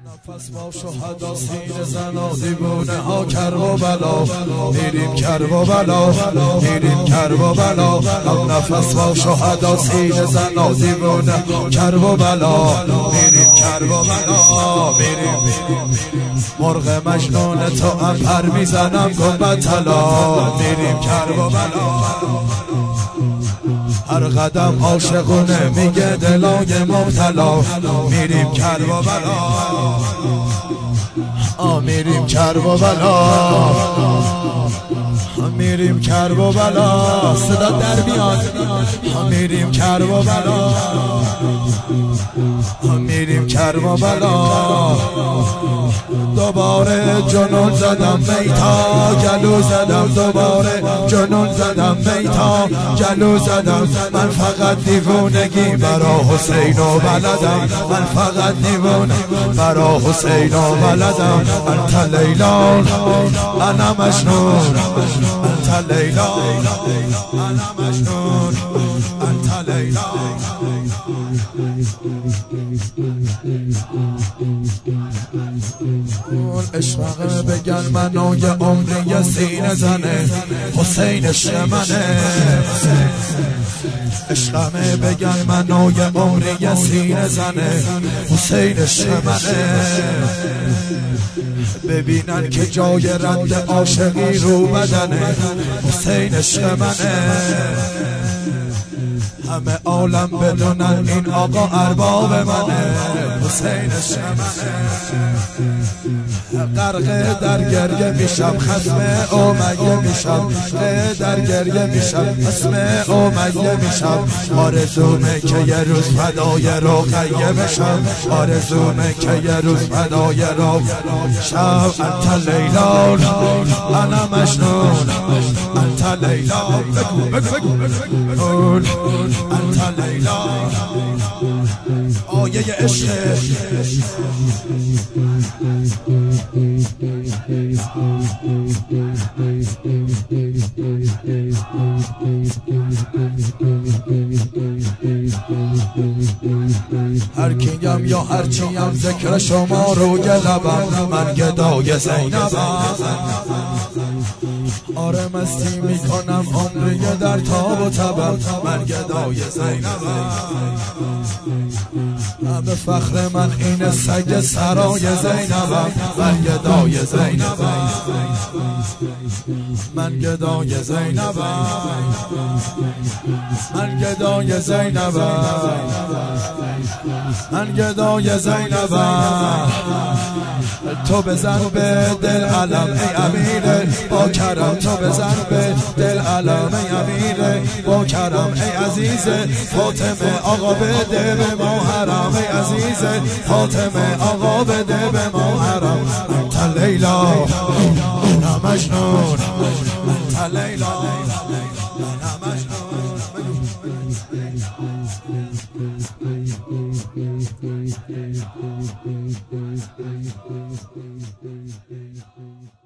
نفس با شهدا سینه زنا دیوونه ها کرب و بلا میریم کرب و بلا میریم کرب و بلا هم نفس با شهدا سینه زنا دیوونه کرب و بلا میریم کرب و بلا میریم مرغ مجنون تو هم پر میزنم گنبد طلا میریم کرب و بلا هر قدم عاشقونه میگه دلای مبتلا میریم کرب و بلا میریم کرب و بلا میریم کرب و بلا صدا در بیاد میریم کرب و بلا میریم کرب و بلا دوباره جنون زدم میتا گلو زدم دوباره جنون زدم میتا گلو زدم من فقط دیوونگی برا حسین و بلدم من فقط دیوونه برا حسین و بلدم انت لیلان انا مجنون انت لیلان انا مجنون انت لیلان عشقه بگن منو یه عمری سینه زنه حسین عشق منه عشقه بگن منو یه عمری سینه زنه حسین عشق منه ببینن که جای رند عاشقی رو بدنه حسین عشق منه همه عالم بدونن این آقا ارباب منه حسین عشق منه غرق در گریه میشم خصم امیه میشم در گریه میشم خصم امیه میشم آرزومه که یه روز فدای رقیه بشم آرزومه که یه روز فدای رقیه شب انت لیلان انا مجنون انت لیلان انت لیلان آیه عشق هر کیم یا هر چیم ذکر شما رو گلبم من گدای زینبم آره مستی میکنم عمری در تاب و تبم من گدای زینبم به فخر من این سگ سرای زینبم من گدای زینبم من گدای زینبم من گدای زینبم من گدای زینبم تو بزن به دل علم ای امیر با کرم تو بزن به دل علم ای امیر با کرم ای عزیز فاطمه آقا بده به ما حرم ای عزیز فاطمه آقا بده به ما حرم انت لیلا انا مجنون انت لیلا انا مجنون